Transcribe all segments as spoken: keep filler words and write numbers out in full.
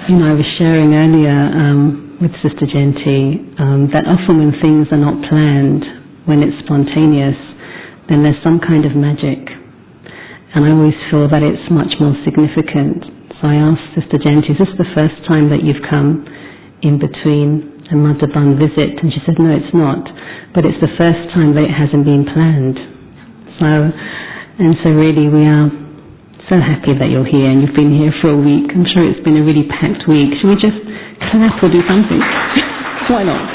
You know, I was sharing earlier um, with Sister Genti um, that often when things are not planned, when it's spontaneous, then there's some kind of magic. And I always feel that it's much more significant. So I asked Sister Genti, is this the first time that you've come in between a Madhaban visit? And she said, no, it's not. But it's the first time that it hasn't been planned. So, and so really we are so happy that you're here and you've been here for a week. I'm sure it's been a really packed week. Should we just clap or do something? Why not?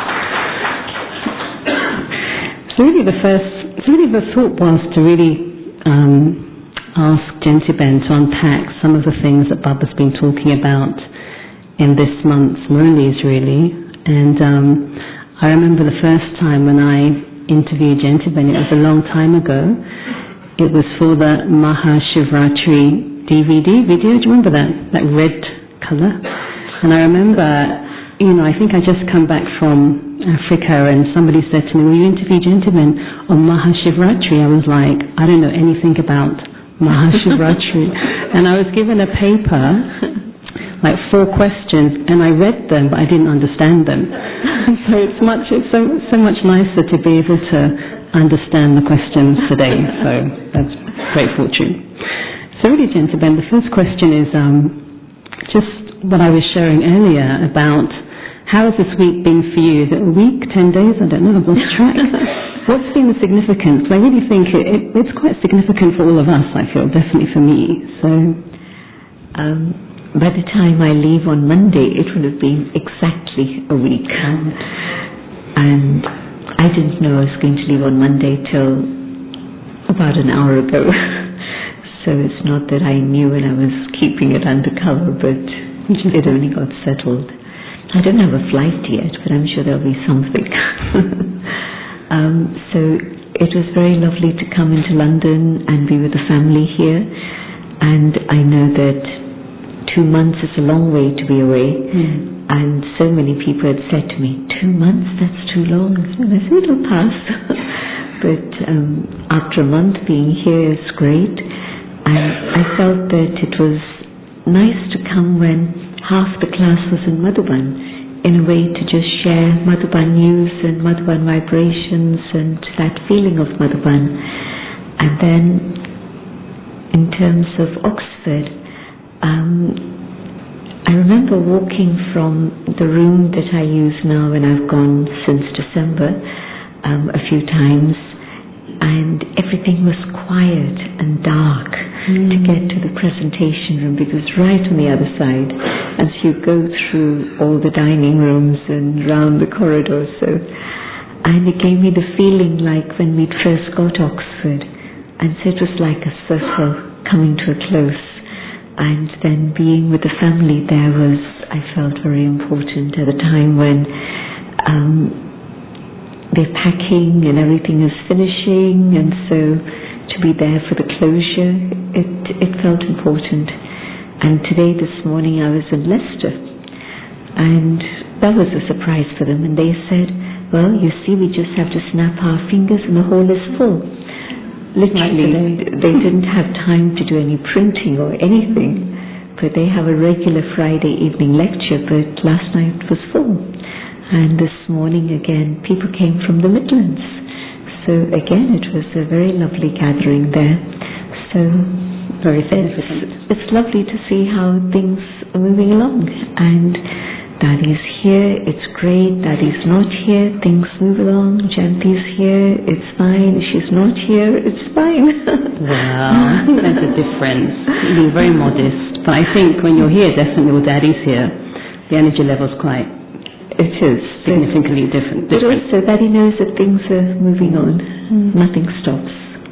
So really the first, so really the thought was to really um, ask Gentiben to unpack some of the things that Baba's been talking about in this month's Murlis really. And um, I remember the first time when I interviewed Gentiben, it was a long time ago. It was for the Maha Shivratri D V D video. Do you remember that? That red colour? And I remember, you know, I think I just come back from Africa and somebody said to me, will you interview Gentiben on Maha Shivratri? I was like, I don't know anything about Maha Shivratri. And I was given a paper, like four questions, and I read them, but I didn't understand them. So it's much, it's so, so much nicer to be able to understand the questions today, so that's great fortune. So really, Gentiben, the first question is um, just what I was sharing earlier about how has this week been for you? Is it a week, ten days? I don't know, I've lost track. What's been the significance? I really think it, it, it's quite significant for all of us, I feel, definitely for me. So, um, by the time I leave on Monday, it would have been exactly a week. And I didn't know I was going to leave on Monday till about an hour ago. So it's not that I knew and I was keeping it undercover, but it only got settled. I don't have a flight yet, but I'm sure there'll be something. um, so it was very lovely to come into London and be with the family here. And I know that two months is a long way to be away. Mm. And so many people had said to me, two months, that's too long. And I said, it'll pass. But um, after a month being here is great. And I felt that it was nice to come when half the class was in Madhuban, in a way to just share Madhuban news and Madhuban vibrations and that feeling of Madhuban. And then in terms of Oxford, um, I remember walking from the room that I use now, and I've gone since December um, a few times, and everything was quiet and dark mm. to get to the presentation room, because right on the other side, as you go through all the dining rooms and round the corridors, so, and it gave me the feeling like when we'd first got Oxford, and so it was like a circle coming to a close. And then being with the family there was, I felt, very important at a time when um, they're packing and everything is finishing, and so to be there for the closure, it, it felt important. And today, this morning, I was in Leicester, and that was a surprise for them, and they said, well, you see, we just have to snap our fingers and the hall is full. Literally, they didn't have time to do any printing or anything, but they have a regular Friday evening lecture, but last night was full. And this morning again, people came from the Midlands. So again, it was a very lovely gathering there. So very significant. It's, it's lovely to see how things are moving along. And Daddy's here, it's great. Daddy's not here, things move along. Janti's here, it's fine. She's not here, it's fine. Wow, I think there's a difference. You're very modest. But I think when you're here, definitely with Daddy's here, the energy level's quite, it is significantly different. But also, Daddy knows that things are moving on. Mm. Nothing stops.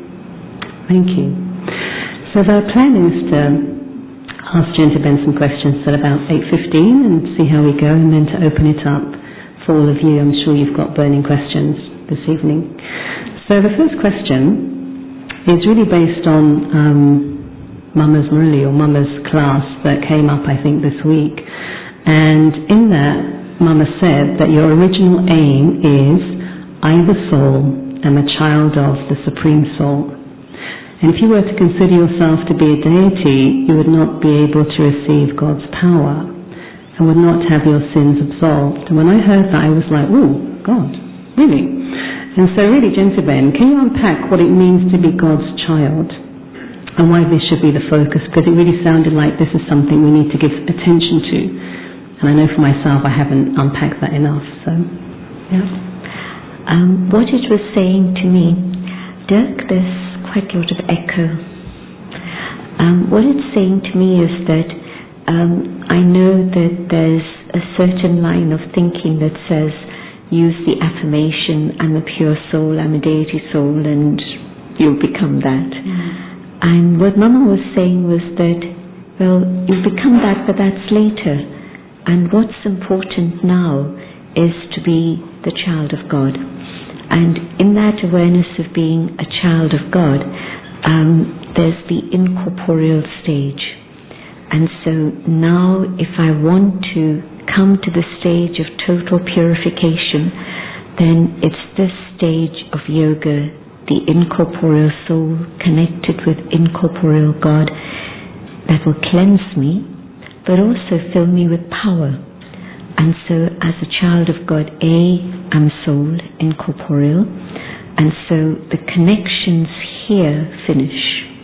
Thank you. So the plan is to ask Gentiben some questions at about eight fifteen and see how we go, and then to open it up for all of you. I'm sure you've got burning questions this evening. So the first question is really based on um, Mama's Murli, or Mama's class that came up, I think, this week. And in that, Mama said that your original aim is, I, the soul, am a child of the Supreme Soul. And if you were to consider yourself to be a deity, you would not be able to receive God's power. and would not have your sins absolved. And when I heard that, I was like, oh, God, really? And so really, Gentiben, can you unpack what it means to be God's child and why this should be the focus? Because it really sounded like this is something we need to give attention to. And I know for myself, I haven't unpacked that enough. So, yeah. Um, what it was saying to me, Dirk, there's quite a lot of echo. Um, what it's saying to me is that um, I know that there's a certain line of thinking that says, use the affirmation, I'm a pure soul, I'm a deity soul, and you'll become that. Mm. And what Mama was saying was that, well, you'll become that, but that's later. And what's important now is to be the child of God. And in that awareness of being a child of God, um, there's the incorporeal stage. And so now if I want to come to the stage of total purification, then it's this stage of yoga, the incorporeal soul connected with incorporeal God, that will cleanse me, but also fill me with power. And so as a child of God, A, I'm soul, incorporeal, and so the connections here finish.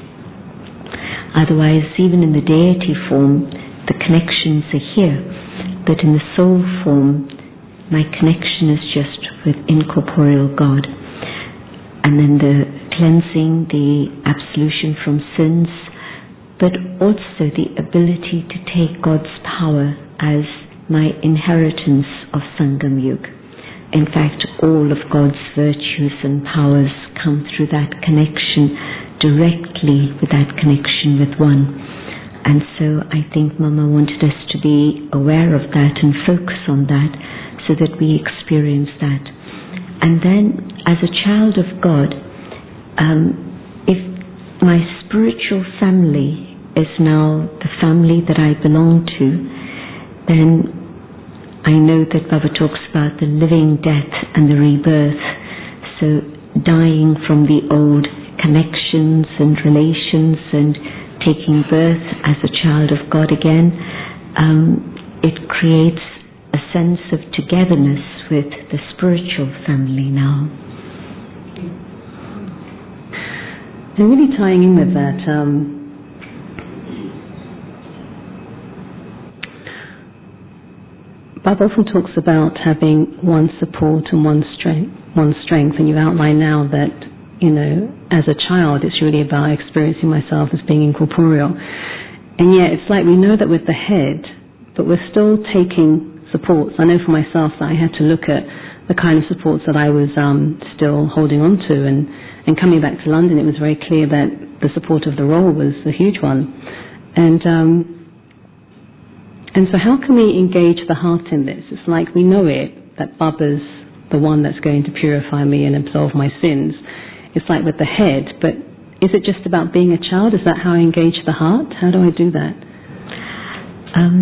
Otherwise, even in the deity form, the connections are here, but in the soul form, my connection is just with incorporeal God. And then the cleansing, the absolution from sins, but also the ability to take God's power as my inheritance of Sangam Yuga. In fact, all of God's virtues and powers come through that connection, directly with that connection with one. And so I think Mama wanted us to be aware of that and focus on that so that we experience that. And then, as a child of God, um, if my spiritual family is now the family that I belong to, then I know that Baba talks about the living death and the rebirth. So dying from the old connections and relations and taking birth as a child of God again, um, it creates a sense of togetherness with the spiritual family now. And really tying in with that, um, Bob often talks about having one support and one strength, one strength, and you outline now that, you know, as a child, it's really about experiencing myself as being incorporeal. And yet, it's like we know that with the head, but we're still taking supports. I know for myself that I had to look at the kind of supports that I was um, still holding on to, and, and coming back to London, it was very clear that the support of the role was a huge one. And um, And so how can we engage the heart in this? It's like we know it, that Baba's the one that's going to purify me and absolve my sins. It's like with the head, but is it just about being a child? Is that how I engage the heart? How do I do that? Um,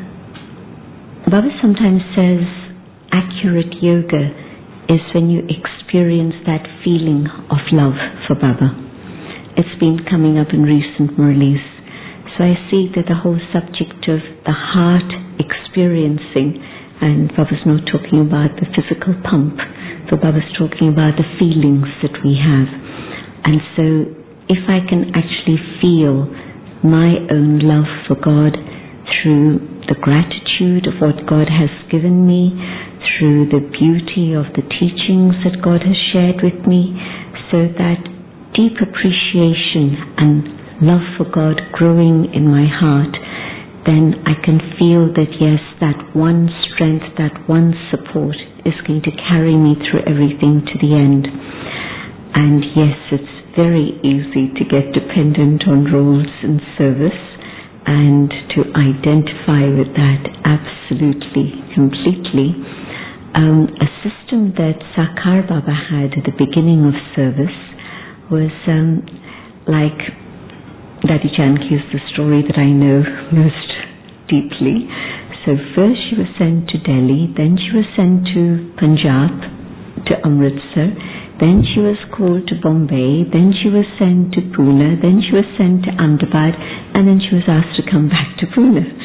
Baba sometimes says accurate yoga is when you experience that feeling of love for Baba. It's been coming up in recent Murlis. So I see that the whole subject of the heart experiencing, and Baba's not talking about the physical pump, but Baba's talking about the feelings that we have. And so if I can actually feel my own love for God through the gratitude of what God has given me, through the beauty of the teachings that God has shared with me, so that deep appreciation and love for God growing in my heart, then I can feel that yes, that one strength, that one support is going to carry me through everything to the end. And yes, it's very easy to get dependent on roles and service and to identify with that absolutely, completely. Um, a system that Sakar Baba had at the beginning of service was um, like Daddy Janki is the story that I know most deeply. So first she was sent to Delhi, then she was sent to Punjab, to Amritsar, then she was called to Bombay, then she was sent to Pune, then she was sent to Ahmedabad, and then she was asked to come back to Pune.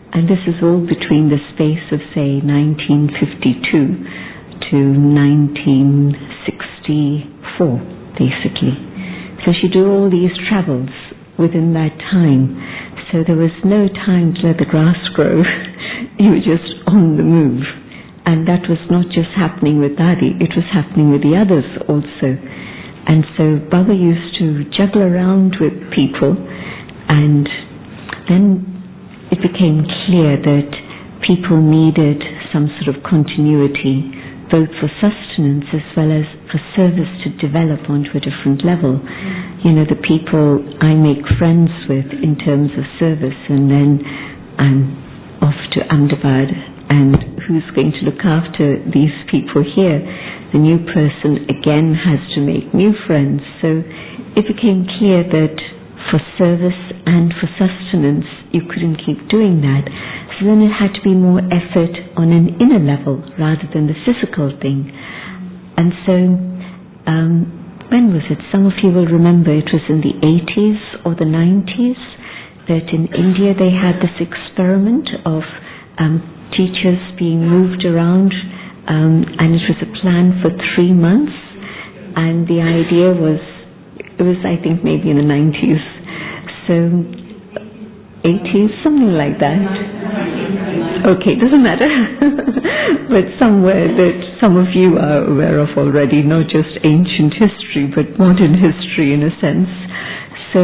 And this is all between the space of, say, nineteen fifty-two to nineteen sixty-four, basically. So she'd do all these travels within that time. So there was no time to let the grass grow. You were just on the move. And that was not just happening with Daddy, it was happening with the others also. And so Baba used to juggle around with people, and then it became clear that people needed some sort of continuity, both for sustenance as well as for service to develop onto a different level. You know, the people I make friends with in terms of service, and then I'm off to Ahmedabad, and who's going to look after these people here? The new person again has to make new friends. So it became clear that for service and for sustenance you couldn't keep doing that. So then it had to be more effort on an inner level rather than the physical thing. And so um, when was it? Some of you will remember it was in the eighties or the nineties that in India they had this experiment of um, teachers being moved around, um, and it was a plan for three months, and the idea was, it was I think maybe in the nineties, so eighties, something like that. Okay, doesn't matter. But somewhere that some of you are aware of already, not just ancient history but modern history in a sense. So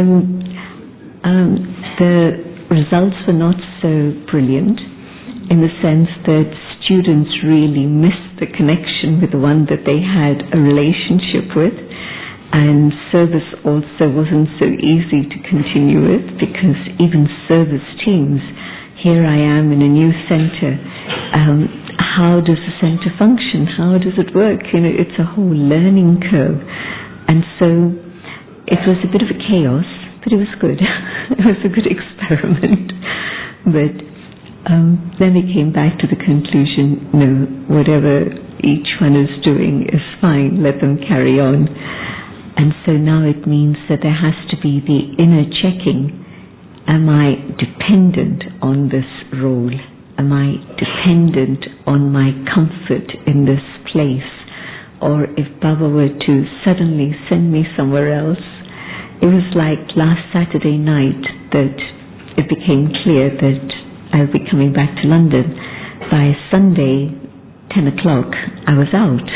um, the results were not so brilliant, in the sense that students really missed the connection with the one that they had a relationship with, and service also wasn't so easy to continue with, because even service teams, here I am in a new center, um, how does the center function? How does it work? You know, it's a whole learning curve, and so it was a bit of a chaos, but it was good. It was a good experiment. But Um, then they came back to the conclusion, no, whatever each one is doing is fine, let them carry on. And so now it means that there has to be the inner checking. Am I dependent on this role? Am I dependent on my comfort in this place? Or if Baba were to suddenly send me somewhere else, it was like last Saturday night that it became clear that I'll be coming back to London. By Sunday, ten o'clock, I was out.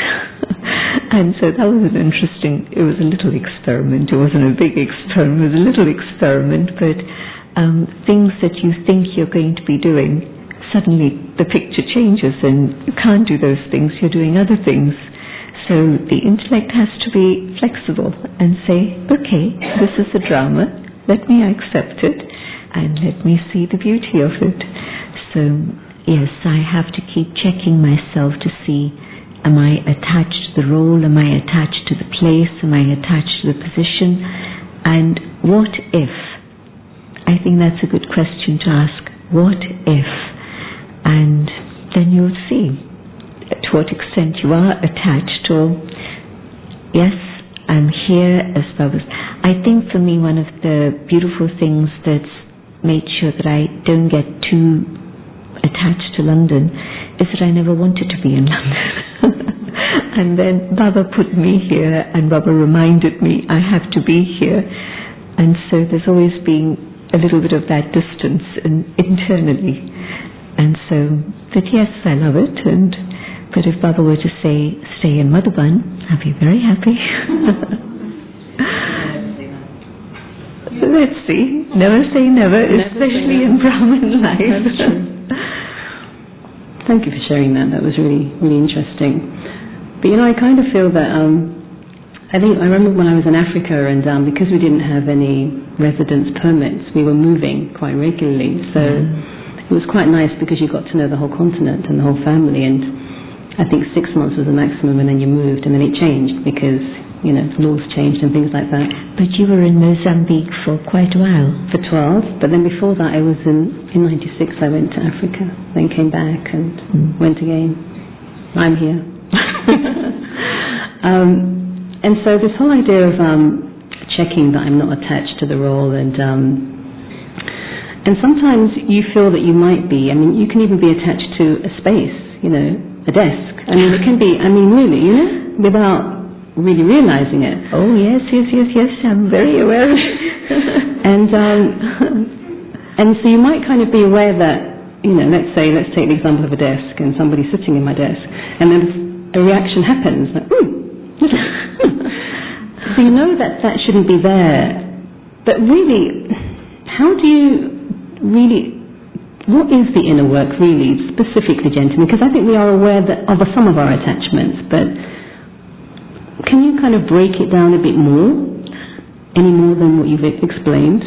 And so that was an interesting, it was a little experiment. It wasn't a big experiment, it was a little experiment, but um, things that you think you're going to be doing, suddenly the picture changes and you can't do those things, you're doing other things. So the intellect has to be flexible and say, okay, this is the drama, let me accept it, and let me see the beauty of it. So yes, I have to keep checking myself to see, am I attached to the role, am I attached to the place, am I attached to the position, and what if? I think that's a good question to ask. What if? And then you'll see to what extent you are attached, or yes, I'm here as Baba's. I think for me one of the beautiful things that's made sure that I don't get too attached to London is that I never wanted to be in London. And then Baba put me here, and Baba reminded me I have to be here, and so there's always been a little bit of that distance in, internally. And so, but yes, I love it, and but if Baba were to say stay in Madhuban, I'd be very happy. Let's see. Never say never, never especially say never. In Brahmin life. Thank you for sharing that. That was really, really interesting. But you know, I kind of feel that, um, I think, I remember when I was in Africa, and um, because we didn't have any residence permits, we were moving quite regularly. So mm. it was quite nice because you got to know the whole continent and the whole family. And I think six months was the maximum, and then you moved, and then it changed because, you know, laws changed and things like that. But you were in Mozambique for quite a while. For twelve, but then before that I was in, in ninety-six I went to Africa, then came back and mm. went again. I'm here. um, and so this whole idea of um, checking that I'm not attached to the role, and um, And sometimes you feel that you might be, I mean, you can even be attached to a space, you know, a desk. I mean, it can be, I mean, really, you know, without really realizing it. Oh, yes, yes, yes, yes, I'm very aware of it. and, um, and so you might kind of be aware that, you know, let's say, let's take the example of a desk and somebody's sitting in my desk, and then a reaction happens, like, ooh. So you know that that shouldn't be there. But really, how do you really, what is the inner work really, specifically, gentlemen? Because I think we are aware that of some of our attachments, but can you kind of break it down a bit more, any more than what you've explained?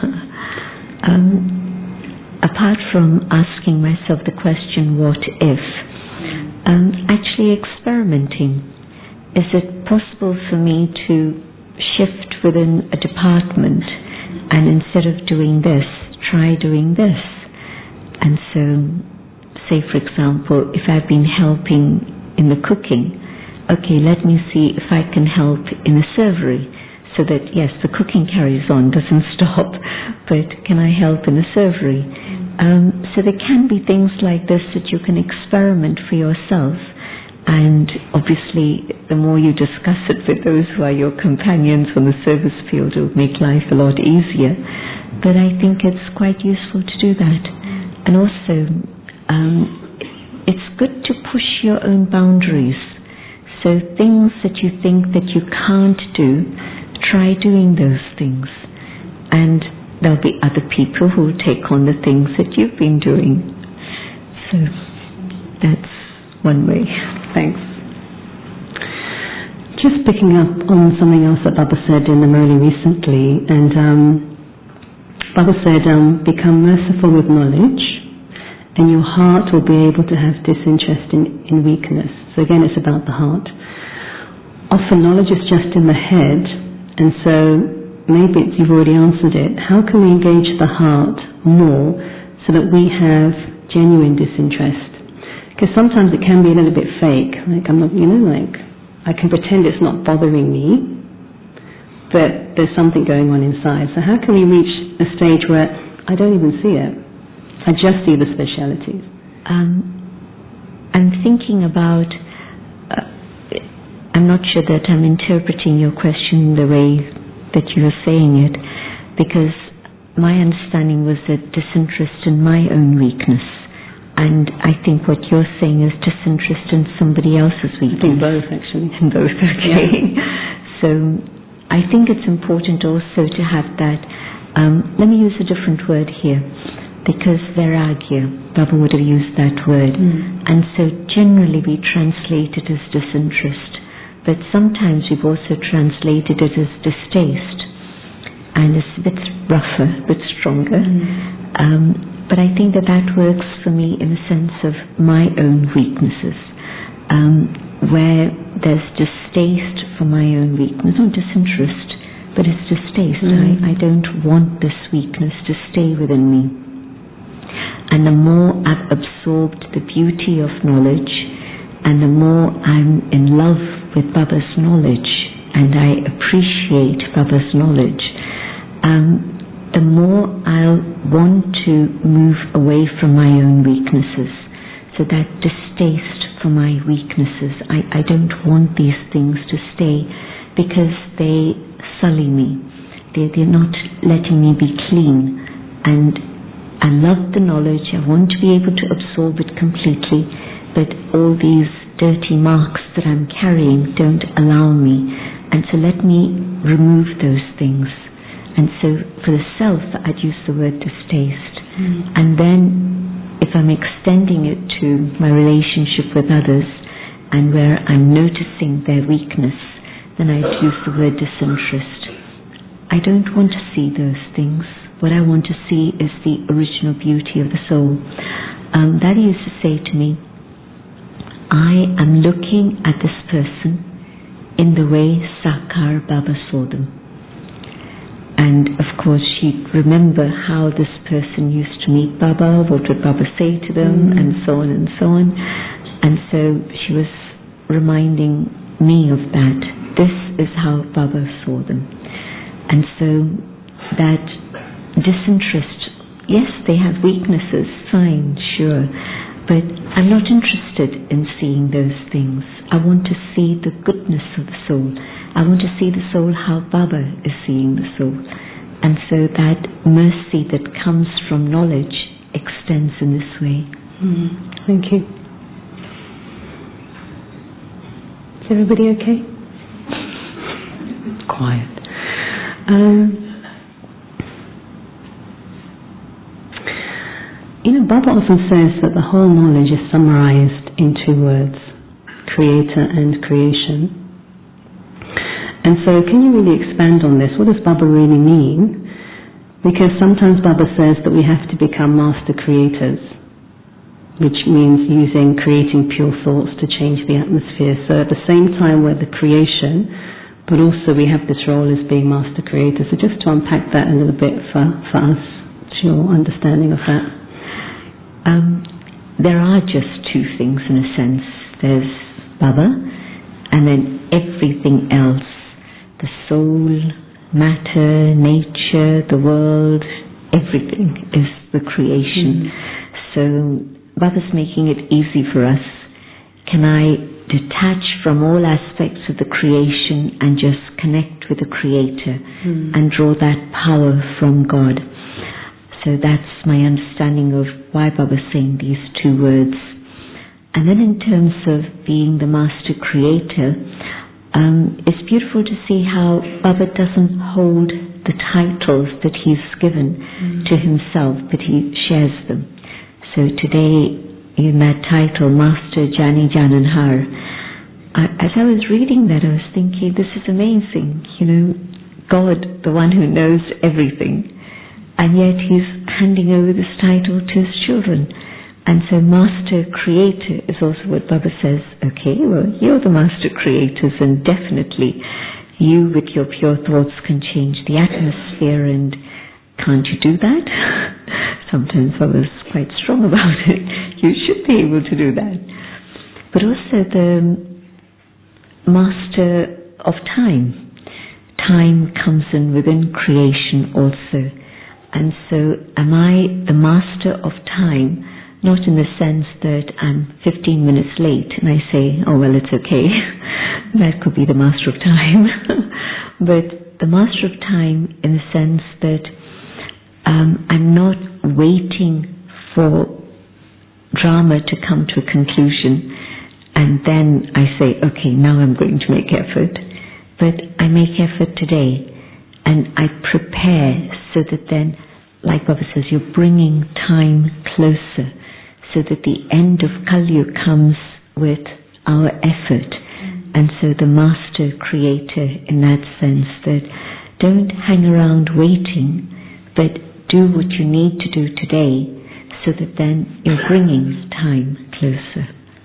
um, apart from asking myself the question, what if, um, actually experimenting. Is it possible for me to shift within a department and instead of doing this, try doing this? And so, say for example, if I've been helping in the cooking, okay, let me see if I can help in the servery, so that yes, the cooking carries on, doesn't stop, but can I help in the servery? Um, so there can be things like this that you can experiment for yourself, and obviously the more you discuss it with those who are your companions on the service field, it will make life a lot easier. But I think it's quite useful to do that. And also, um, it's good to push your own boundaries. So things that you think that you can't do, try doing those things. And there'll be other people who will take on the things that you've been doing. So that's one way. Thanks. Just picking up on something else that Baba said in the Murli recently, and um, Baba said, um, become merciful with knowledge, and your heart will be able to have disinterest in, in weakness. So again, it's about the heart. Often knowledge is just in the head, and so maybe you've already answered it. How can we engage the heart more so that we have genuine disinterest? Because sometimes it can be a little bit fake. Like I'm not, you know, like I can pretend it's not bothering me, but there's something going on inside. So how can we reach a stage where I don't even see it? I just see the specialities. Um, I'm thinking about. Uh, I'm not sure that I'm interpreting your question the way that you're saying it, because my understanding was that disinterest in my own weakness, and I think what you're saying is disinterest in somebody else's weakness. I think both, actually. In both, okay. Yeah. So I think it's important also to have that. Um, let me use a different word here, because vairagya, Baba would have used that word, mm. and so generally we translate it as disinterest. But sometimes we've also translated it as distaste, and it's a bit rougher, a bit stronger. Mm. Um, but I think that that works for me in the sense of my own weaknesses, um, where there's distaste for my own weakness, not disinterest, but it's distaste. Mm. I, I don't want this weakness to stay within me. And the more I've absorbed the beauty of knowledge, and the more I'm in love with Baba's knowledge, and I appreciate Baba's knowledge, um, the more I'll want to move away from my own weaknesses. So that distaste for my weaknesses, I, I don't want these things to stay, because they sully me. They, they're not letting me be clean. And I love the knowledge, I want to be able to absorb it completely, but all these dirty marks that I'm carrying don't allow me, and so let me remove those things. And so for the self, I'd use the word distaste. Mm. And then if I'm extending it to my relationship with others, and where I'm noticing their weakness, then I'd use the word disinterest. I don't want to see those things. What I want to see is the original beauty of the soul. Um, Daddy used to say to me, I am looking at this person in the way Sakar Baba saw them. And of course she'd remember how this person used to meet Baba, what would Baba say to them, mm. and so on and so on. And so she was reminding me of that. This is how Baba saw them. And so that disinterest yes, they have weaknesses, fine, sure, but I'm not interested in seeing those things. I want to see the goodness of the soul. I want to see the soul how Baba is seeing the soul. And so that mercy that comes from knowledge extends in this way. Mm, thank you. Is everybody okay? Quiet. Um, you know, Baba often says that the whole knowledge is summarized in two words, creator and creation. And so can you really expand on this? What does Baba really mean? Because sometimes Baba says that we have to become master creators, which means using, creating pure thoughts to change the atmosphere. So at the same time we're the creation, but also we have this role as being master creators. So just to unpack that a little bit for, for us, your understanding of that. Um, there are just two things in a sense. There's Baba, and then everything else. The soul, matter, nature, the world, everything is the creation. Mm. So Baba's making it easy for us. Can I detach from all aspects of the creation and just connect with the Creator mm. and draw that power from God? So that's my understanding of why Baba's saying these two words. And then in terms of being the Master Creator, Um, it's beautiful to see how Baba doesn't hold the titles that he's given mm. to himself, but he shares them. So today, in that title, Master Jani Jananhar, I, as I was reading that, I was thinking, this is amazing. You know, God, the one who knows everything, and yet he's handing over this title to his children. And so Master Creator is also what Baba says, okay, well, you're the Master Creators, and definitely you with your pure thoughts can change the atmosphere, and can't you do that? Sometimes Baba's quite strong about it. You should be able to do that. But also the Master of Time. Time comes in within creation also. And so am I the Master of Time? Not in the sense that I'm fifteen minutes late and I say, oh well, it's okay. That could be the Master of Time. But the Master of Time in the sense that um, I'm not waiting for drama to come to a conclusion and then I say, okay, now I'm going to make effort. But I make effort today and I prepare so that then, like Baba says, you're bringing time closer, so that the end of Kali Yuga comes with our effort. Mm. And so the Master Creator in that sense, that don't hang around waiting, but do what you need to do today, so that then you're bringing time closer.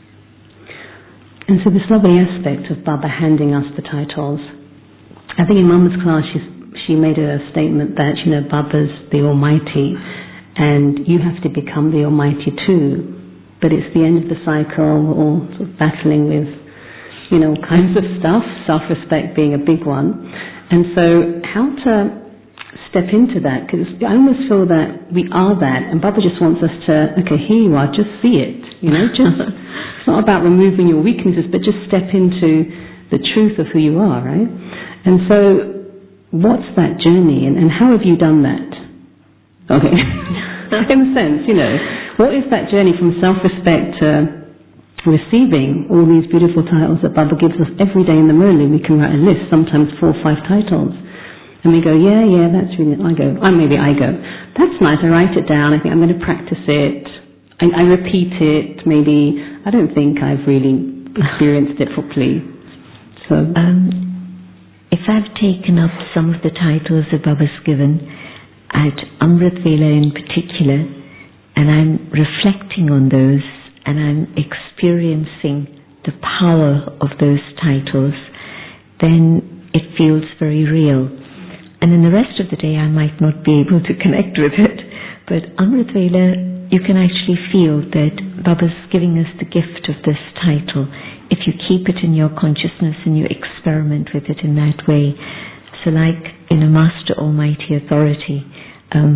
And so this lovely aspect of Baba handing us the titles, I think in Mama's class she's, she made a statement that, you know, Baba's the Almighty, and you have to become the Almighty too. But it's the end of the cycle, or sort of battling with, you know, all kinds of stuff, self-respect being a big one. And so how to step into that? Because I almost feel that we are that, and Baba just wants us to, okay, here you are, just see it. You know, just it's not about removing your weaknesses, but just step into the truth of who you are, right? And so what's that journey, and, and how have you done that? Okay. In a sense, you know, what is that journey from self-respect to receiving all these beautiful titles that Baba gives us every day in the Murli? We can write a list, sometimes four or five titles. And we go, yeah, yeah, that's really, I go, oh, maybe I go, that's nice, I write it down, I think I'm going to practice it, I, I repeat it, maybe, I don't think I've really experienced it properly. So, um, if I've taken up some of the titles that Baba's given, at Amrit Vela in particular, and I'm reflecting on those, and I'm experiencing the power of those titles, then it feels very real. And in the rest of the day I might not be able to connect with it, but Amrit Vela, you can actually feel that Baba's giving us the gift of this title if you keep it in your consciousness and you experiment with it in that way. So like in a Master Almighty Authority, um,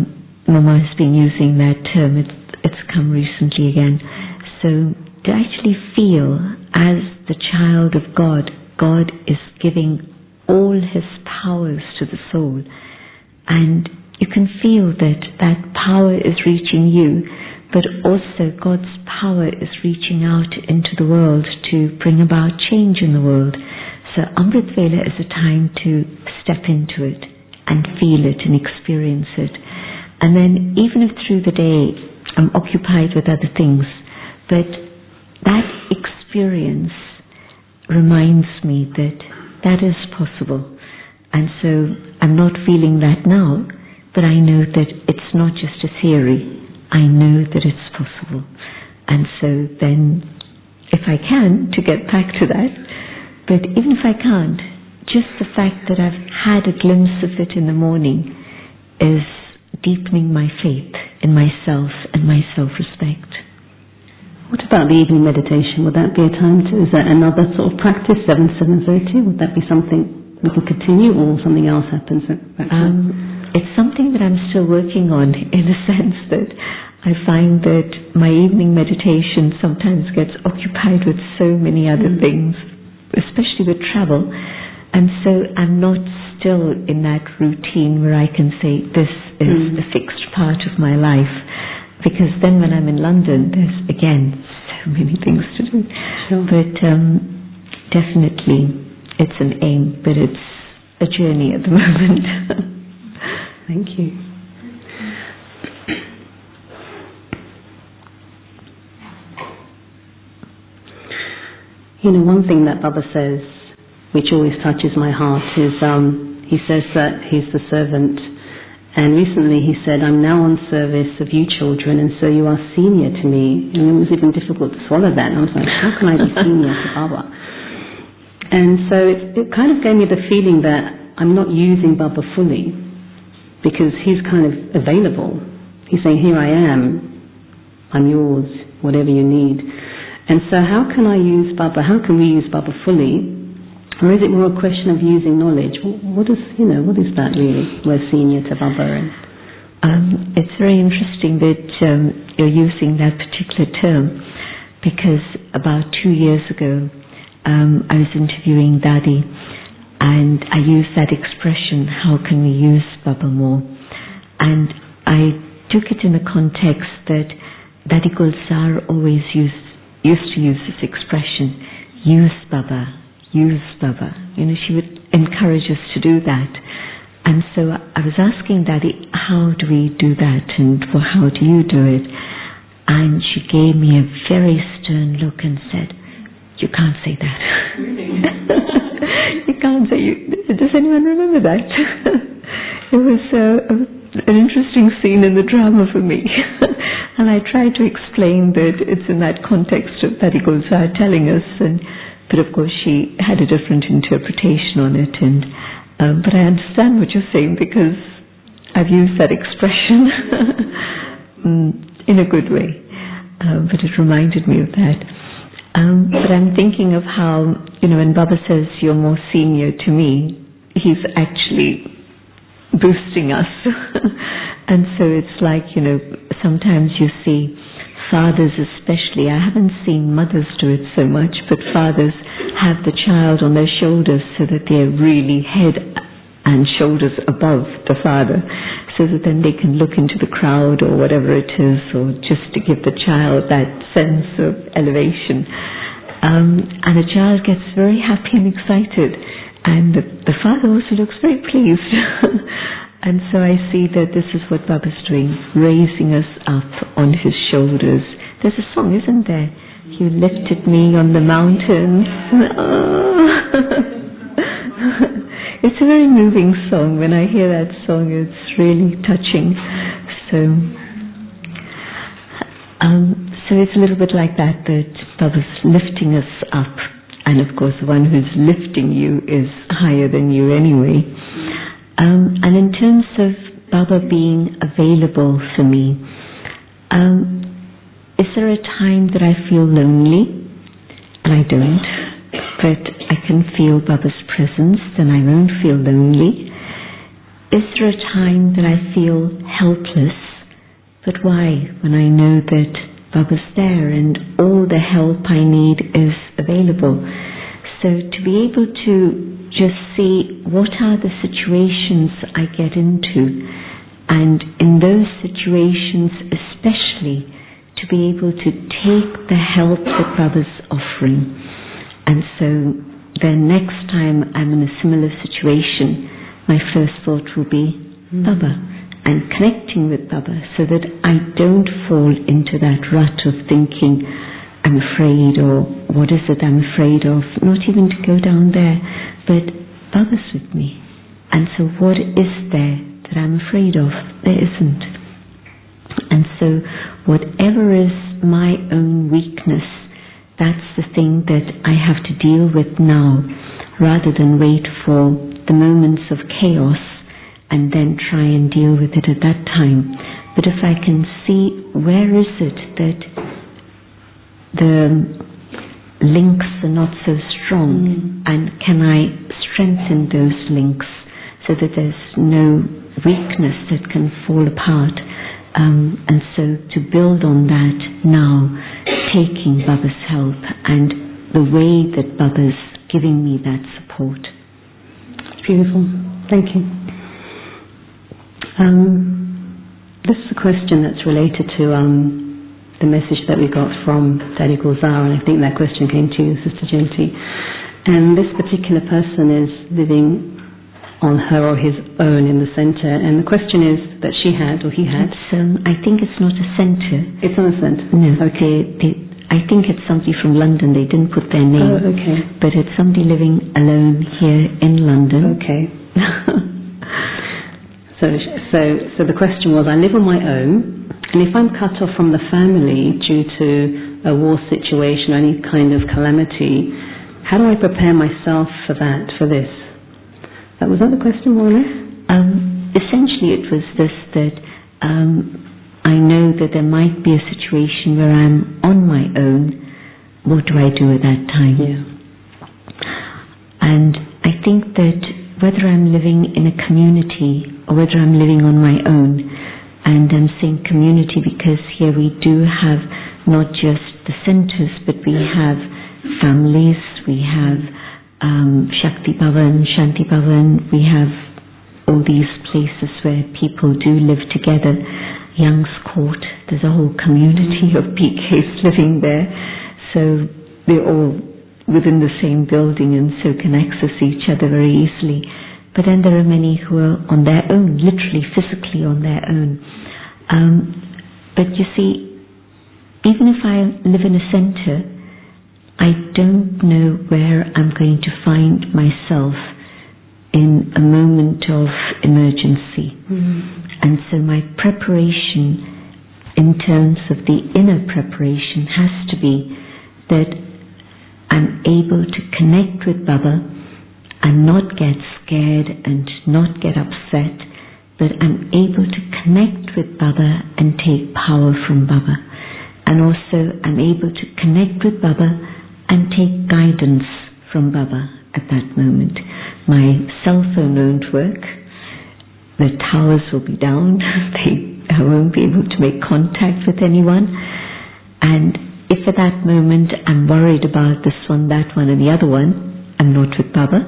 Mama has been using that term, it's, it's come recently again. So to actually feel as the child of God, God is giving all His powers to the soul, and you can feel that that power is reaching you, but also God's power is reaching out into the world to bring about change in the world. So Amrit Vela is a time to step into it and feel it and experience it. And then even if through the day I'm occupied with other things, but that experience reminds me that that is possible. And so I'm not feeling that now, but I know that it's not just a theory. I know that it's possible. And so then, if I can, to get back to that, but even if I can't, just the fact that I've had a glimpse of it in the morning is deepening my faith in myself and my self-respect. What about the evening meditation? Would that be a time to, is that another sort of practice, seven, seven thirty? Would that be something we can continue, or something else happens at that time? Um, it's something that I'm still working on, in a sense that I find that my evening meditation sometimes gets occupied with so many other mm. things, especially with travel, and so I'm not still in that routine where I can say this is mm. the fixed part of my life, because then when I'm in London there's again so many things to do. Sure. But um, definitely it's an aim, but it's a journey at the moment. Thank you. You know, one thing that Baba says, which always touches my heart, is um, he says that he's the servant, and recently he said, I'm now on service of you children, and so you are senior to me. And it was even difficult to swallow that. And I was like, how can I be senior to Baba? And so it, it kind of gave me the feeling that I'm not using Baba fully, because he's kind of available. He's saying, here I am, I'm yours, whatever you need. And so how can I use Baba, how can we use Baba fully? Or is it more a question of using knowledge? What is, you know, what is that really? We're senior to Baba. And um, it's very interesting that um, you're using that particular term, because about two years ago um, I was interviewing Dadi, and I used that expression, how can we use Baba more? And I took it in the context that Dadi Gulzar always used, used to use this expression, use Baba, use Baba. You know, she would encourage us to do that. And so I was asking Dadi, how do we do that, and well, how do you do it? And she gave me a very stern look and said, you can't say that. You can't say, you, does anyone remember that? It was uh, an interesting scene in the drama for me. And I tried to explain that it's in that context of Dadi Gulzar telling us, and but of course she had a different interpretation on it. And um, but I understand what you're saying, because I've used that expression in a good way. Um, but it reminded me of that. Um, but I'm thinking of how, you know, when Baba says you're more senior to me, he's actually boosting us. And so it's like, you know, sometimes you see fathers especially, I haven't seen mothers do it so much, but fathers have the child on their shoulders so that they're really head and shoulders above the father, so that then they can look into the crowd or whatever it is, or just to give the child that sense of elevation. Um, and the child gets very happy and excited, and the, the father also looks very pleased. And so I see that this is what Baba's doing, raising us up on his shoulders. There's a song, isn't there? You lifted me on the mountains. It's a very moving song. When I hear that song, it's really touching. So, um, so it's a little bit like that, that Baba's lifting us up. And of course, the one who's lifting you is higher than you anyway. Um, and in terms of Baba being available for me, um, is there a time that I feel lonely? And I don't. But I can feel Baba's presence, then I won't feel lonely. Is there a time that I feel helpless? but why when I know that Baba's there and all the help I need is available? So to be able to just see what are the situations I get into, and in those situations especially to be able to take the help that Baba's offering. And so then next time I'm in a similar situation, my first thought will be mm. Baba, and connecting with Baba, so that I don't fall into that rut of thinking I'm afraid, or what is it I'm afraid of, not even to go down there, but Baba's with me. And so what is there that I'm afraid of? There isn't. And so whatever is my own weakness, that's the thing that I have to deal with now, rather than wait for the moments of chaos and then try and deal with it at that time. But if I can see where is it that the links are not so strong, mm. and can I strengthen those links so that there's no weakness that can fall apart, um, and so to build on that now, taking Baba's help and the way that Baba's giving me that support. It's beautiful. Thank you. Um, this is a question that's related to um, the message that we got from Daddy Gulzar, and I think that question came to you, Sister Jayenti. And this particular person is living on her or his own in the centre, and the question is that she had, or he had. It's, um, I think it's not a centre. It's not a centre? No. Okay. They, I think it's somebody from London. They didn't put their name. Oh, okay. But it's somebody living alone here in London. Okay. so, so, so the question was, I live on my own, and if I'm cut off from the family due to a war situation or any kind of calamity, how do I prepare myself for that, for this? That was that the question, more or less? Um, essentially, it was this, that um, I know that there might be a situation where I'm on my own. What do I do at that time? Yeah. And I think that whether I'm living in a community or whether I'm living on my own, and I'm saying community because here we do have not just the centres, but we have families, we have um, Shakti Bhavan, Shanti Bhavan, we have all these places where people do live together. Young's Court, there's a whole community of P Ks living there, so they're all within the same building and so can access each other very easily. But then there are many who are on their own, literally, physically on their own. Um, but you see, even if I live in a centre, I don't know where I'm going to find myself in a moment of emergency. Mm. And so my preparation in terms of the inner preparation has to be that I'm able to connect with Baba and not get scared and not get upset, but I'm able to connect with Baba and take power from Baba. And also I'm able to connect with Baba and take guidance from Baba at that moment. My cell phone won't work, the towers will be down, they, I won't be able to make contact with anyone, and if at that moment I'm worried about this one, that one and the other one, I'm not with Baba.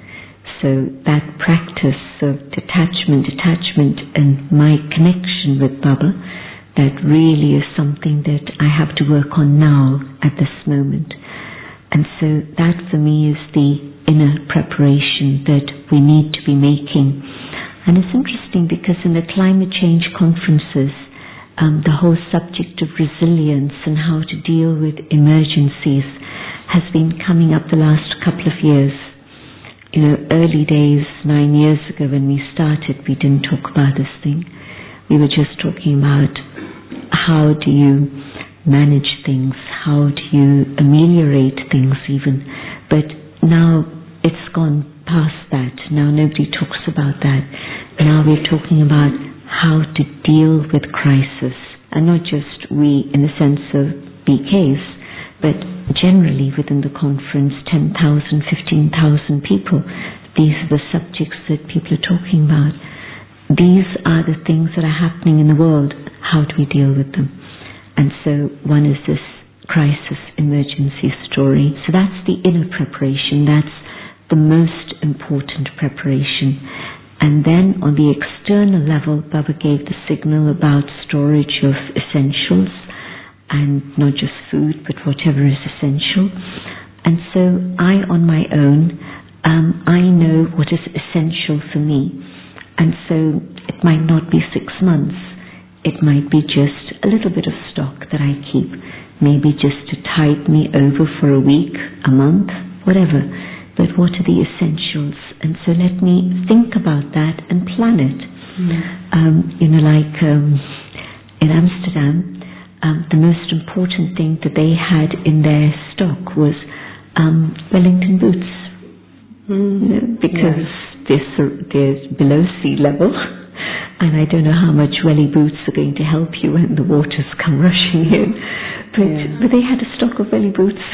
So that practice of detachment, detachment and my connection with Baba, that really is something that I have to work on now at this moment. And so that for me is the inner preparation that we need to be making. And it's interesting because in the climate change conferences, um, the whole subject of resilience and how to deal with emergencies has been coming up the last couple of years. You know, early days, nine years ago when we started, we didn't talk about this thing. We were just talking about how do you manage things, how do you ameliorate things even. But now it's gone past that. Now nobody talks about that. Now we're talking about how to deal with crisis. And not just we in the sense of B Ks, but generally within the conference, ten thousand, fifteen thousand people. These are the subjects that people are talking about. These are the things that are happening in the world. how do we deal with them? And so one is this crisis emergency story. So that's the inner preparation. That's the most important preparation. And then on the external level, Baba gave the signal about storage of essentials, and not just food, but whatever is essential. And so I, on my own, um, I know what is essential for me. And so it might not be six months. It might be just a little bit of stock that I keep, maybe just to tide me over for a week, a month, whatever. But what are the essentials? And so let me think about that and plan it. Mm. Um, you know, like um, in Amsterdam, um, the most important thing that they had in their stock was um, Wellington boots, mm. you know, because yeah. they're, they're below sea level. And I don't know how much welly boots are going to help you when the waters come rushing in. But, yeah. but they had a stock of welly boots.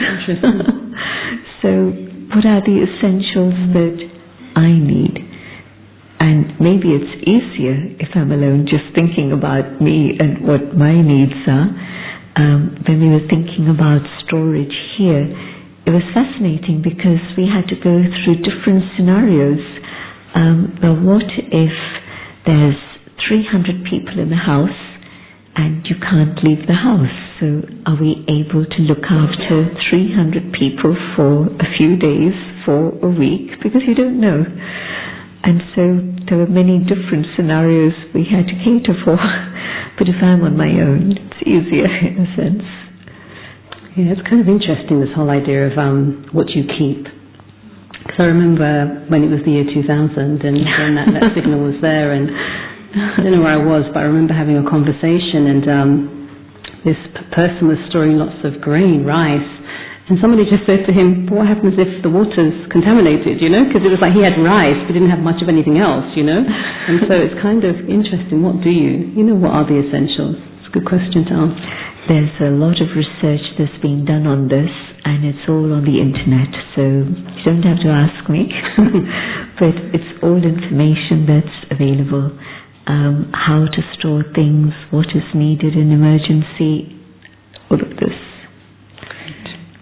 So what are the essentials that I need? And maybe it's easier if I'm alone just thinking about me and what my needs are. Um, when we were thinking about storage here, it was fascinating because we had to go through different scenarios. Um, well, what if there's three hundred people in the house and you can't leave the house? So are we able to look after three hundred people for a few days, for a week? Because you don't know. And so there were many different scenarios we had to cater for. But if I'm on my own, it's easier in a sense. Yeah, it's kind of interesting, this whole idea of um, what you keep. Because I remember when it was the year two thousand and when that, that signal was there, and I don't know where I was, but I remember having a conversation, and um, this p- person was storing lots of grain, rice, and somebody just said to him, what happens if the water's contaminated, you know? Because it was like he had rice, but didn't have much of anything else, you know? And so it's kind of interesting, what do you, you know, what are the essentials? It's a good question to ask. There's a lot of research that's being done on this, and it's all on the internet, so you don't have to ask me. But it's all information that's available. Um, how to store things, what is needed in emergency, all of this. Great.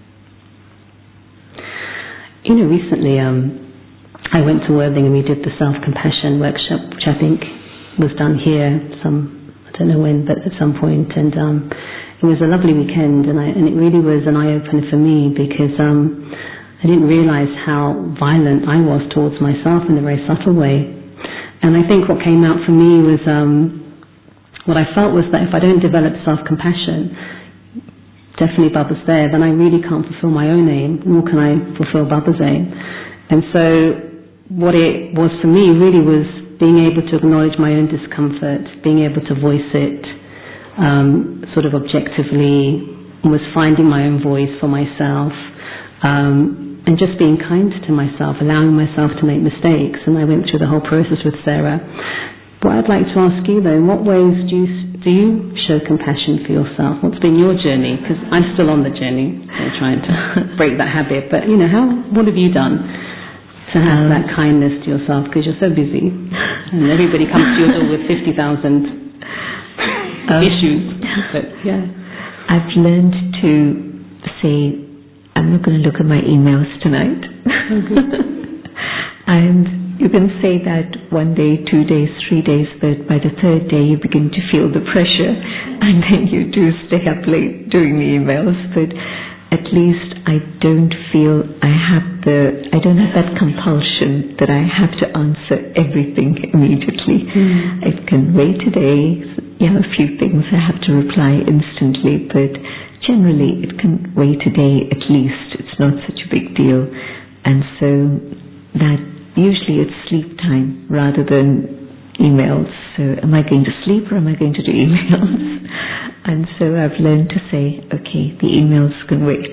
You know, recently um, I went to Worthing and we did the self-compassion workshop, which I think was done here, some, I don't know when, but at some point, and um, it was a lovely weekend, and, I, and it really was an eye-opener for me, because um, I didn't realise how violent I was towards myself in a very subtle way. And I think what came out for me was, um, what I felt was that if I don't develop self-compassion, definitely Baba's there, then I really can't fulfill my own aim, nor can I fulfill Baba's aim. And so what it was for me really was being able to acknowledge my own discomfort, being able to voice it um, sort of objectively, was finding my own voice for myself, um, and just being kind to myself, allowing myself to make mistakes. And I went through the whole process with Sarah. What I'd like to ask you, though, in what ways do you, do you show compassion for yourself? What's been your journey? Because I'm still on the journey, I'm trying to break that habit. But, you know, how? What have you done to have um, that kindness to yourself? Because you're so busy. And everybody comes to your door with fifty thousand um, issues. But, yeah. I've learned to say, I'm not going to look at my emails tonight. And you can say that one day, two days, three days, but by the third day you begin to feel the pressure, and then you do stay up late doing the emails. But at least I don't feel I have the, I don't have that compulsion that I have to answer everything immediately. Mm. It can wait a day. Yeah, a few things I have to reply instantly, but generally it can wait a day at least. It's not such a big deal. And so that usually it's sleep time rather than emails. So am I going to sleep or am I going to do emails? And so I've learned to say, okay, the emails can wait.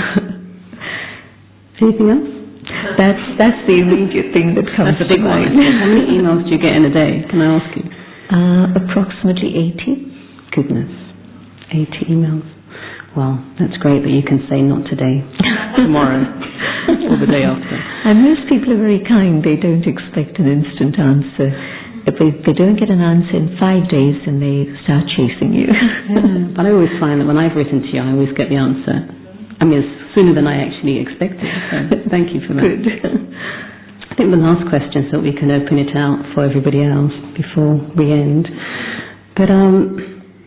Anything else? That's that's the immediate thing that comes that's a big to mind. One. How many emails do you get in a day? Can I ask you? Uh, approximately eighty. Goodness. eighty emails. Well, that's great, but you can say not today, tomorrow, or the day after. And most people are very kind. They don't expect an instant answer. if they, they don't get an answer in five days, then they start chasing you. Yeah, but I always find that when I've written to you, I always get the answer. I mean, sooner than I actually expected. So thank you for that. Good. I think the last question, so we can open it out for everybody else before we end. But um,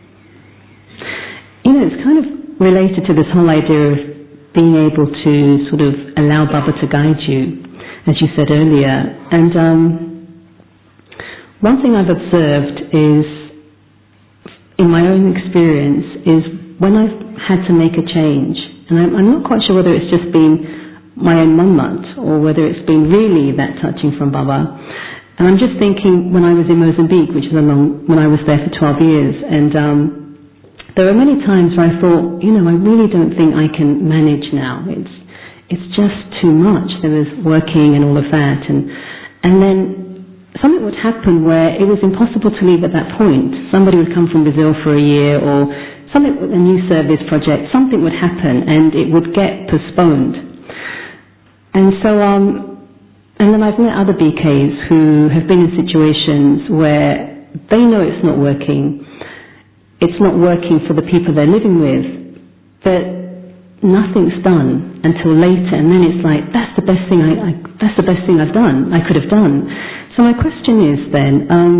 you know, it's kind of related to this whole idea of being able to sort of allow Baba to guide you, as you said earlier. And um, one thing I've observed is, in my own experience, is when I've had to make a change, and I'm, I'm not quite sure whether it's just been my own manmat or whether it's been really that touching from Baba. And I'm just thinking when I was in Mozambique, which was a long, when I was there for twelve years, and um, there were many times where I thought, you know, I really don't think I can manage now. It's it's just too much. There was working and all of that, and and then something would happen where it was impossible to leave at that point. Somebody would come from Brazil for a year, or something, a new service project, something would happen and it would get postponed. And so, um, and then I've met other B Ks who have been in situations where they know it's not working, it's not working for the people they're living with, but nothing's done until later, and then it's like, that's the best thing I, I that's the best thing I've done, I could have done. So my question is then, um,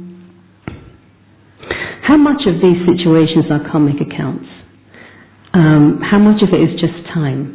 how much of these situations are karmic accounts? Um, how much of it is just time?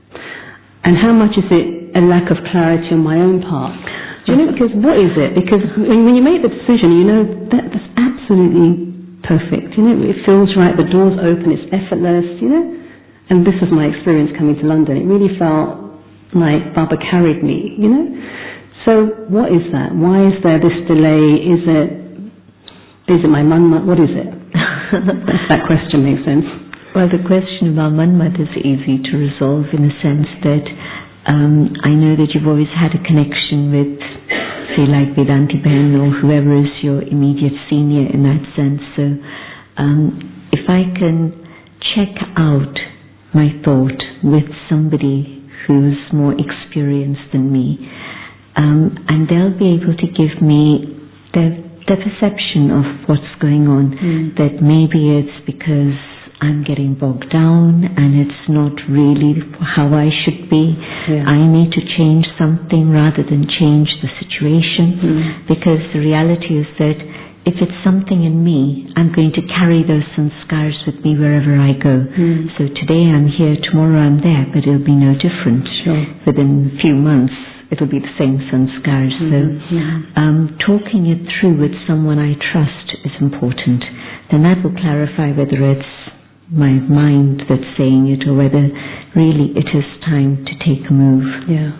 And how much is it a lack of clarity on my own part? Do you know, because what is it? Because when, when you make the decision, you know, that, that's absolutely perfect. You know, it feels right, the door's open, it's effortless, you know? And this was my experience coming to London. It really felt like Baba carried me, you know? So what is that? Why is there this delay? Is it is it my manmat? What is it? If that question makes sense. Well, the question about manmat is easy to resolve in the sense that um, I know that you've always had a connection with, say, like Vedanti Ben or whoever is your immediate senior in that sense. So um, if I can check out my thought with somebody who's more experienced than me, Um, and they'll be able to give me their, their perception of what's going on, mm. that maybe it's because I'm getting bogged down and it's not really how I should be. Yeah. I need to change something rather than change the situation, mm. because the reality is that if it's something in me, I'm going to carry those sanskars with me wherever I go. Mm. So today I'm here, tomorrow I'm there, but it'll be no different. Sure. Within a few months it'll be the same sanskars. Mm-hmm. So um, talking it through with someone I trust is important. Then that will clarify whether it's my mind that's saying it or whether really it is time to take a move. Yeah.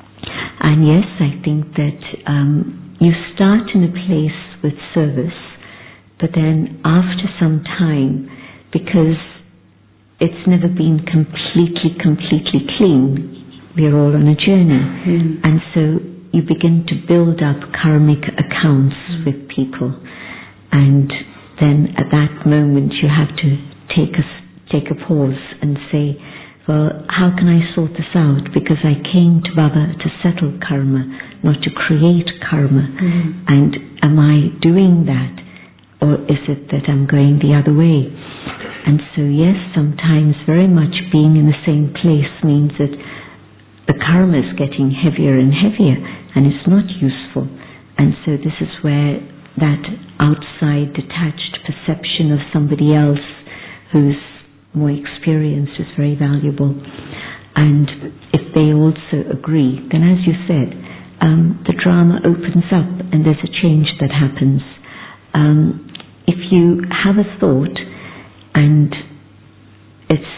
And yes, I think that um, you start in a place with service, but then after some time, because it's never been completely, completely clean, we're all on a journey, mm. and so you begin to build up karmic accounts mm. with people, and then at that moment you have to take a, take a pause and say, well, how can I sort this out? Because I came to Baba to settle karma, not to create karma. Mm. And am I doing that? Or is it that I'm going the other way? And so yes, sometimes very much being in the same place means that the karma is getting heavier and heavier, and it's not useful. And so this is where that outside detached perception of somebody else who's more experienced is very valuable. And if they also agree, then as you said, um, the drama opens up and there's a change that happens. Um, if you have a thought and it's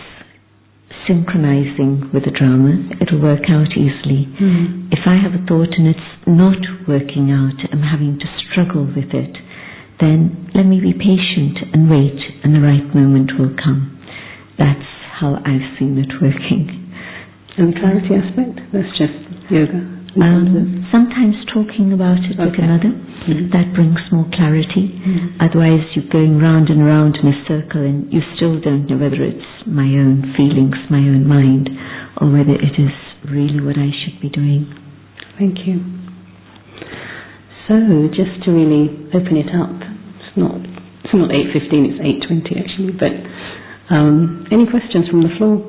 synchronizing with the drama, it'll work out easily. Mm. If I have a thought and it's not working out, I'm having to struggle with it, then let me be patient and wait, and the right moment will come. That's how I've seen it working. And the clarity aspect? That's just yoga? Um, sometimes talking about it okay. with another, mm-hmm. that brings more clarity. Mm-hmm. Otherwise you're going round and round in a circle and you still don't know whether it's my own feelings, my own mind, or whether it is really what I should be doing. Thank you. So, just to really open it up, it's not it's not eight fifteen, it's eight twenty actually, but um, any questions from the floor?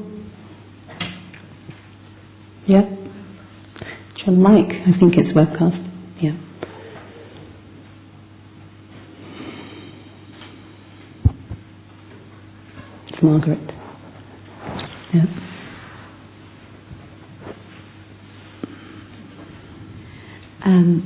Yeah? John Mike, I think it's webcast. Yeah. It's Margaret. Yeah. Um,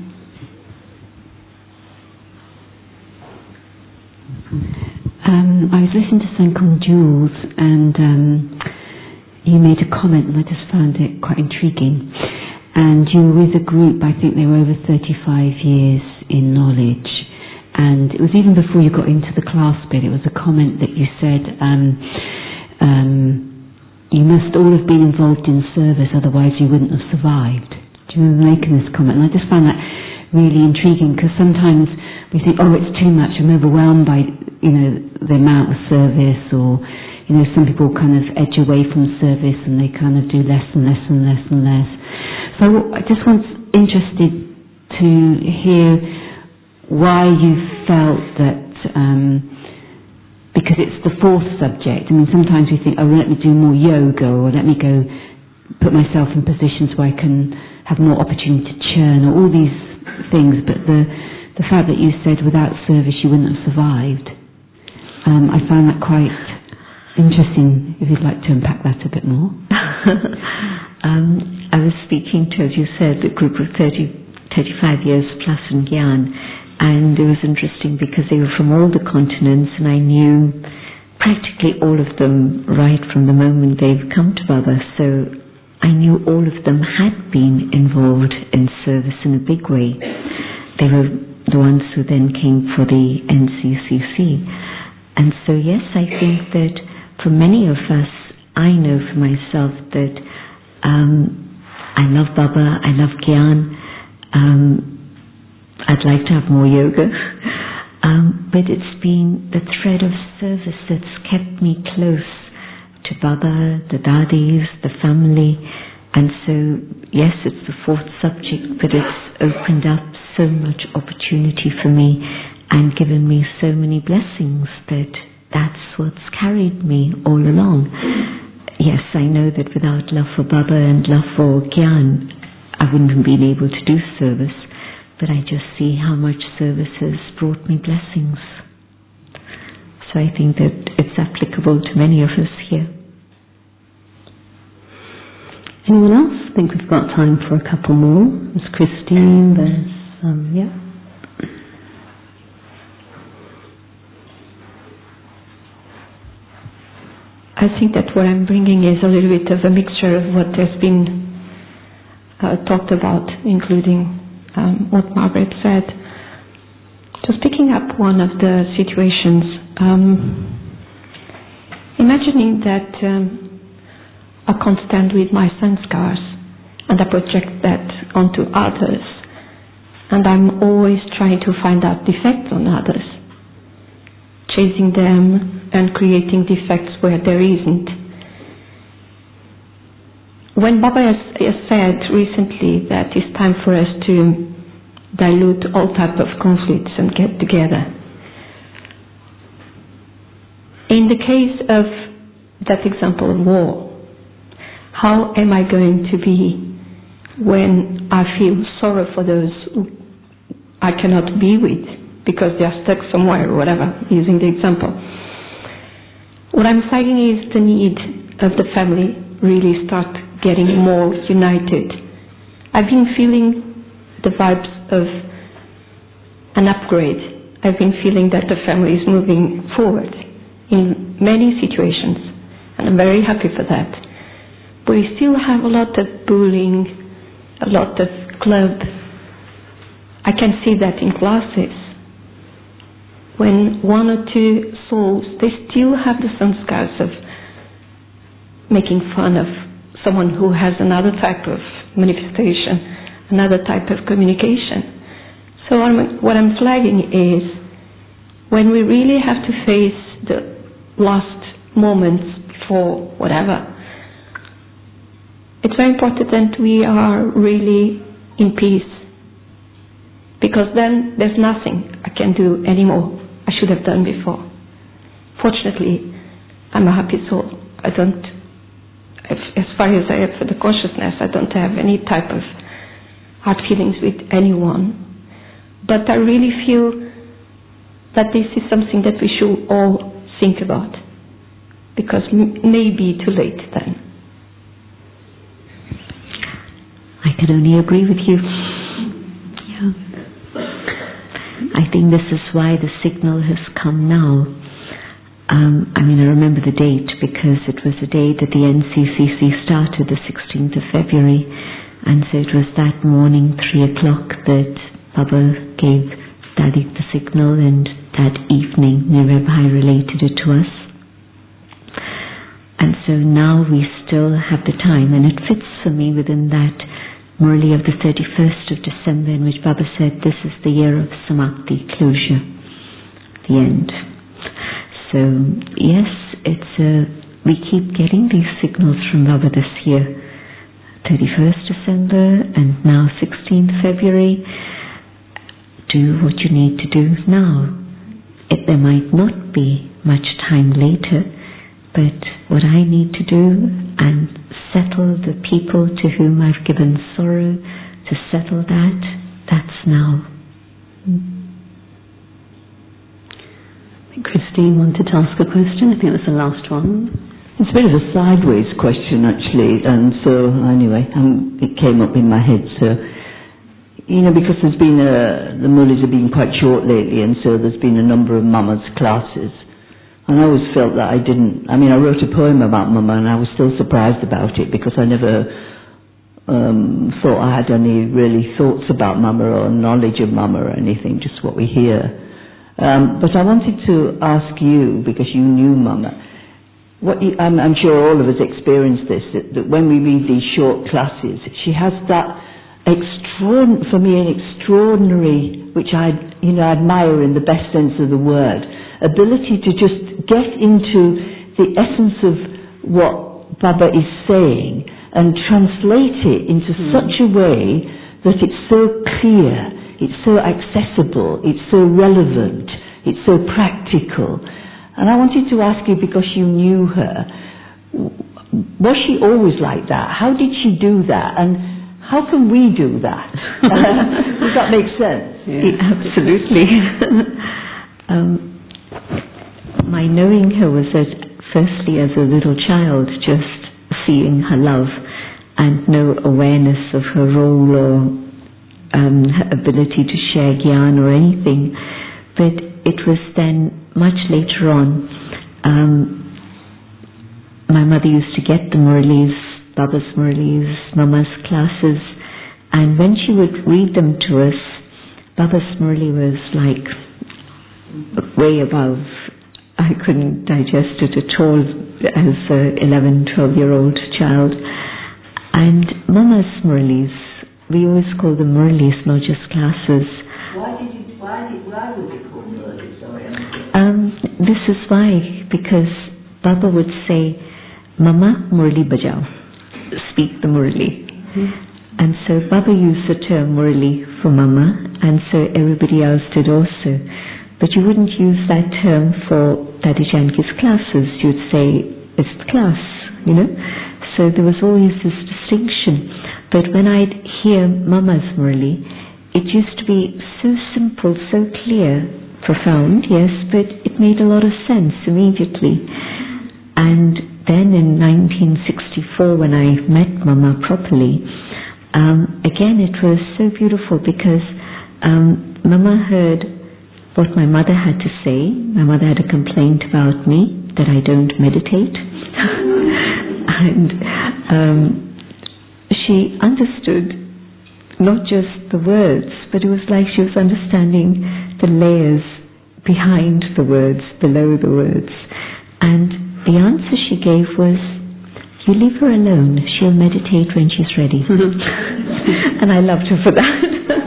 um, I was listening to Sankong Jules, and um, you made a comment, and I just found it quite intriguing. And you were with a group, I think they were over thirty-five years in knowledge, and it was even before you got into the class bit. It was a comment that you said, um, um, you must all have been involved in service, otherwise you wouldn't have survived. Do you remember making this comment? And I just found that really intriguing, because sometimes we think, oh, it's too much, I'm overwhelmed by, you know, the amount of service, or, you know, some people kind of edge away from service and they kind of do less and less and less and less. So I just was interested to hear why you felt that, um, because it's the fourth subject. I mean, sometimes we think, oh, let me do more yoga, or let me go put myself in positions where I can have more opportunity to churn, or all these things, but the the fact that you said without service you wouldn't have survived, um, I found that quite interesting, if you'd like to unpack that a bit more. um, I was speaking to, as you said, a group of thirty, thirty-five years plus in Gyan, and it was interesting because they were from all the continents, and I knew practically all of them right from the moment they've come to Baba, so I knew all of them had been involved in service in a big way. They were the ones who then came for the N C C C. And so yes, I think that for many of us, I know for myself that um, I love Baba, I love Gyan, um, I'd like to have more yoga, um, but it's been the thread of service that's kept me close to Baba, the Dadis, the family. And so yes, it's the fourth subject, but it's opened up so much opportunity for me and given me so many blessings that that's what's carried me all along. Yes, I know that without love for Baba and love for Gyan, I wouldn't have been able to do service, but I just see how much service has brought me blessings. So I think that it's applicable to many of us here. Anyone else? I think we've got time for a couple more. There's Christine, there's, um, yeah. I think that what I'm bringing is a little bit of a mixture of what has been uh, talked about, including um, what Margaret said. Just picking up one of the situations, um, imagining that um, I can't stand with my sanskars and I project that onto others, and I'm always trying to find out defects on others, chasing them and creating defects where there isn't. When Baba has, has said recently that it's time for us to dilute all type of conflicts and get together, in the case of that example of war, how am I going to be when I feel sorrow for those who I cannot be with because they are stuck somewhere or whatever, using the example. What I'm flagging is the need of the family really start getting more united. I've been feeling the vibes of an upgrade. I've been feeling that the family is moving forward in many situations, and I'm very happy for that. But we still have a lot of bullying, a lot of club. I can see that in classes. When one or two souls, they still have the sanskars of making fun of someone who has another type of manifestation, another type of communication. So I'm, what I'm flagging is, when we really have to face the last moments before whatever, it's very important that we are really in peace, because because then there's nothing I can do anymore I should have done before. Fortunately, I'm a happy soul. I don't, as far as I have for the consciousness, I don't have any type of hard feelings with anyone. But I really feel that this is something that we should all think about, because m- maybe too late then. I can only agree with you. Yeah. I think this is why the signal has come now. Um, I mean, I remember the date because it was the day that the N C C C started, the sixteenth of February, and so it was that morning, three o'clock, that Baba gave Daddy the signal, and that evening Nirvana Bhai related it to us. And so now we still have the time, and it fits for me within that Murli of the thirty-first of December, in which Baba said, this is the year of Samakti, closure, the end. So yes, it's uh, we keep getting these signals from Baba this year, thirty-first December and now sixteenth February. Do what you need to do now. It, there might not be much time later, but what I need to do and settle the people to whom I've given sorrow, to settle that, that's now. Christine wanted to ask a question. I think that's the last one. It's a bit of a sideways question, actually, and so anyway, um, it came up in my head. So, you know, because there's been a, the Murlis have been quite short lately, and so there's been a number of Mama's classes, and I always felt that I didn't. I mean, I wrote a poem about Mama, and I was still surprised about it because I never um, thought I had any really thoughts about Mama or knowledge of Mama or anything, just what we hear. Um, but I wanted to ask you, because you knew Mama, what you, I'm, I'm sure all of us experienced this, that, that when we read these short classes, she has that extraordinary, for me, an extraordinary, which I, you know, admire in the best sense of the word, ability to just get into the essence of what Baba is saying and translate it into mm. such a way that it's so clear. It's so accessible, it's so relevant, it's so practical. And I wanted to ask you, because you knew her, was she always like that? How did she do that? And how can we do that? Does that make sense? Yeah. Yeah, absolutely. um, my knowing her was that, firstly, as a little child, just seeing her love and no awareness of her role or Um, her ability to share gyan or anything, but it was then much later on. Um, my mother used to get the Murlis, Baba's Murlis, Mama's classes, and when she would read them to us, Baba's Murli was like way above. I couldn't digest it at all as an eleven, twelve year old child. And Mama's Murlis, we always call them Murlis, not just classes. Why did you, why did, why would you call Murlis? Sorry. Um, this is why, because Baba would say, Mama Murli Bajao, speak the Murli. Mm-hmm. And so Baba used the term Murli for Mama, and so everybody else did also. But you wouldn't use that term for Dadi Janki's classes. You'd say, it's the class, you know. So there was always this distinction. But when I'd hear Mama's Murli, it used to be so simple, so clear, profound, yes, but it made a lot of sense immediately. And then in nineteen sixty-four, when I met Mama properly, um, again it was so beautiful because um, Mama heard what my mother had to say. My mother had a complaint about me, that I don't meditate. and um, she understood not just the words, but it was like she was understanding the layers behind the words, below the words. And the answer she gave was, you leave her alone, she'll meditate when she's ready. And I loved her for that.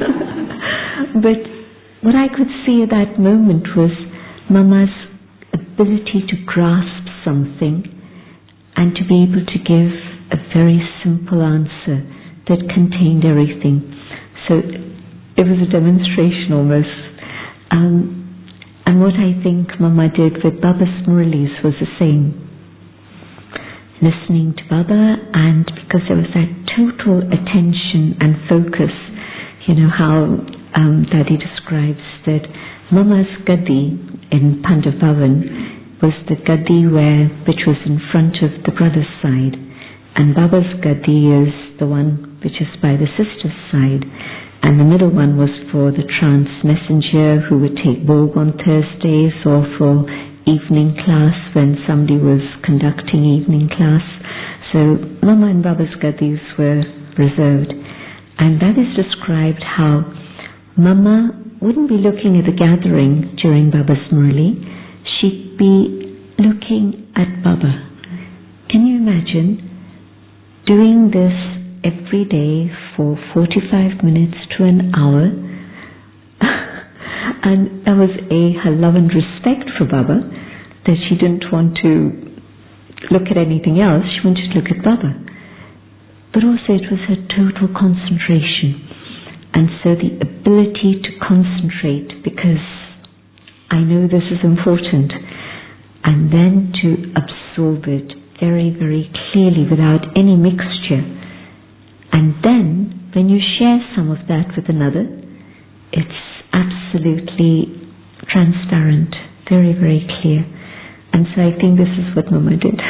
But what I could see at that moment was Mama's ability to grasp something and to be able to give a very simple answer that contained everything. So it was a demonstration almost. Um, and what I think Mama did with Baba's Murlis was the same. Listening to Baba, and because there was that total attention and focus, you know how um, Daddy describes that Mama's Gadi in Pandav Bhavan was the Gadi where, which was in front of the brother's side, and Baba's Gadi is the one which is by the sister's side. And the middle one was for the trance messenger who would take Bhog on Thursdays, or for evening class when somebody was conducting evening class. So Mama and Baba's Gadis were reserved. And that is described how Mama wouldn't be looking at the gathering during Baba's Murli. She'd be looking at Baba. Can you imagine doing this every day for forty-five minutes to an hour? And that was a her love and respect for Baba, that she didn't want to look at anything else, she wanted to look at Baba. But also it was her total concentration, and so the ability to concentrate, because I know this is important, and then to absorb it very, very clearly without any mixture. And then, when you share some of that with another, it's absolutely transparent, very, very clear. And so I think this is what Mama did.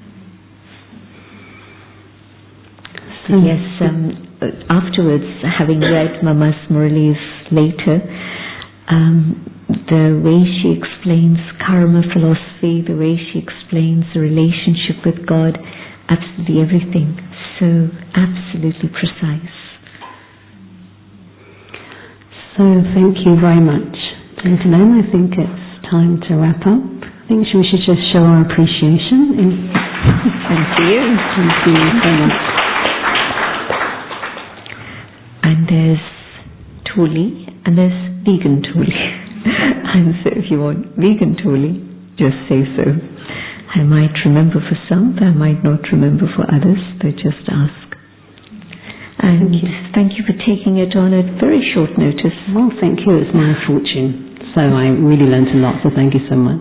So yes, um, afterwards, having read Mama's Murlis later, um, the way she explains karma philosophy, the way she explains the relationship with God, absolutely everything. So absolutely precise. So thank you very much, gentlemen. I think it's time to wrap up. I think we should just show our appreciation. In Thank you. Thank you so much. And there's Tuli, and there's vegan Tuli. And so if you want vegan Tuli, just say so. I might remember for some, I might not remember for others, but just ask. And thank you, thank you for taking it on at very short notice. Well, thank you. It's my fortune. So I really learned a lot, so thank you so much.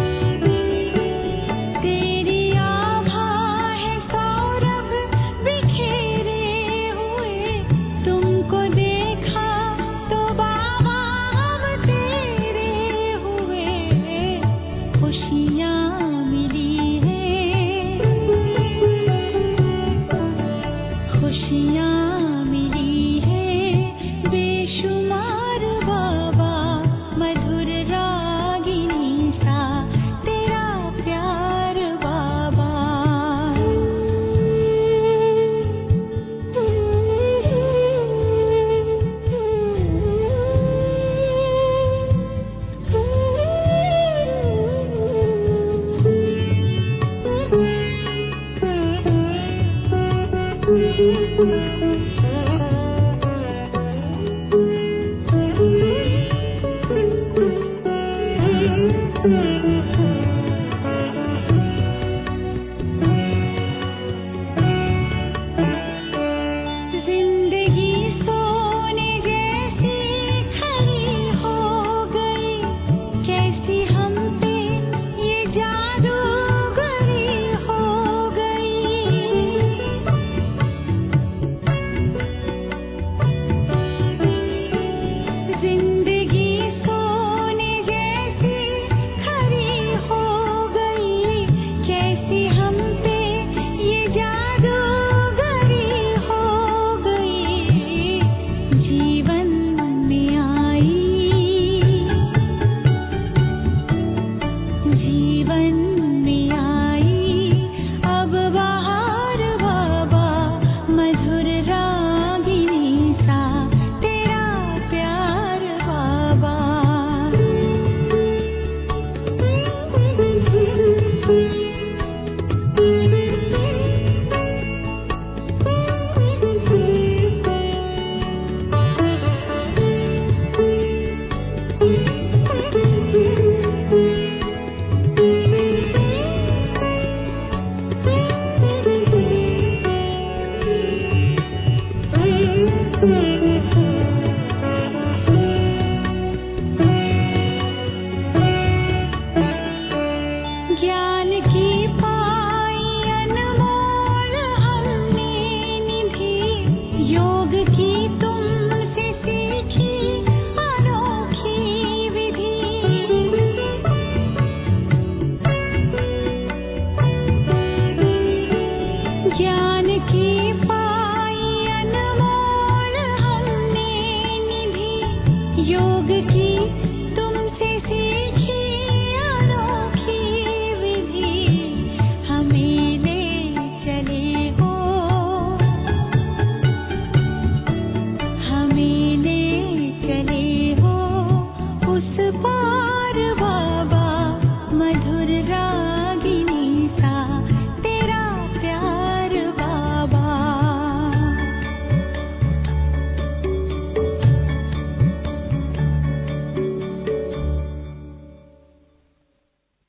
तेरी आभा है सौरभ